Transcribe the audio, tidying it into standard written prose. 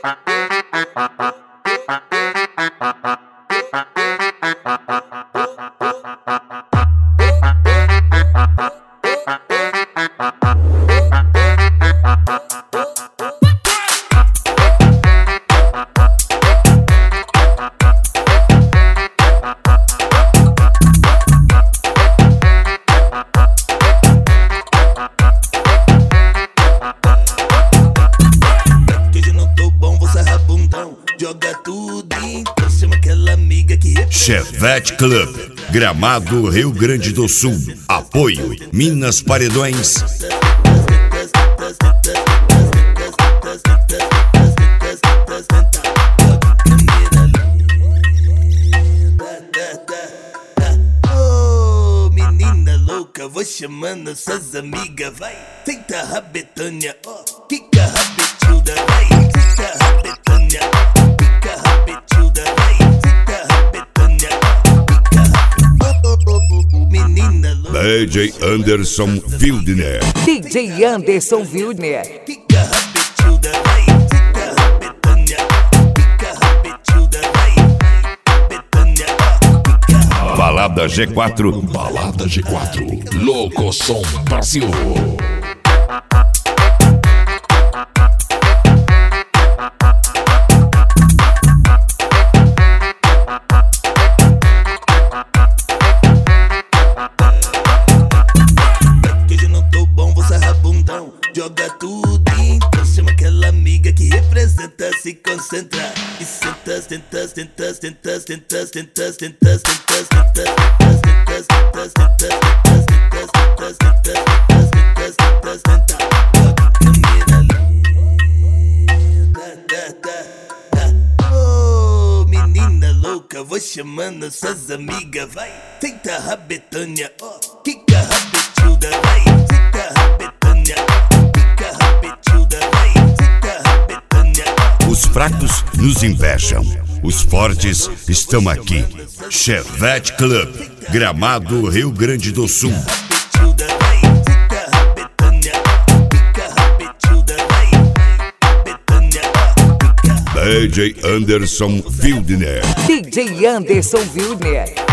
Joga tudo, então chama aquela amiga que Chevette Club, Gramado, Rio Grande do Sul. Apoio Minas Paredões. Oh, menina louca, vou chamando suas amigas, vai. Senta a rabetânia, ó, quica a rabetuda, vai. Senta a rabetânia, quica a rabetuda, vai. Senta a rabetânia, quica a rabetuda. Menina louca, DJ Anderson Wildner. DJ Anderson Wildner. quica a rabetuda, vai. Senta a rabetânia, quica a rabetuda, vai. Rabetânia, quica a Balada G4. Balada G4, Louco Som Brasil. Joga tudo, então chama aquela amiga que representa, se concentra e senta, senta, senta, senta, senta, senta, senta, senta, oh, menina louca, vou chamando suas amigas, vai. Senta a rabetânia, ó, quica a rabetuda, vai. Senta a rabetânia, quica a rabetuda, vai. Senta a rabetânia. Os fracos nos invejam, os fortes estão aqui. Chevette Club, Gramado, Rio Grande do Sul. Rabetuda, vai. Senta a rabetânia, quica a rabetuda, vai. Rabetânia, quica a DJ Anderson Wildner. DJ Anderson Wildner.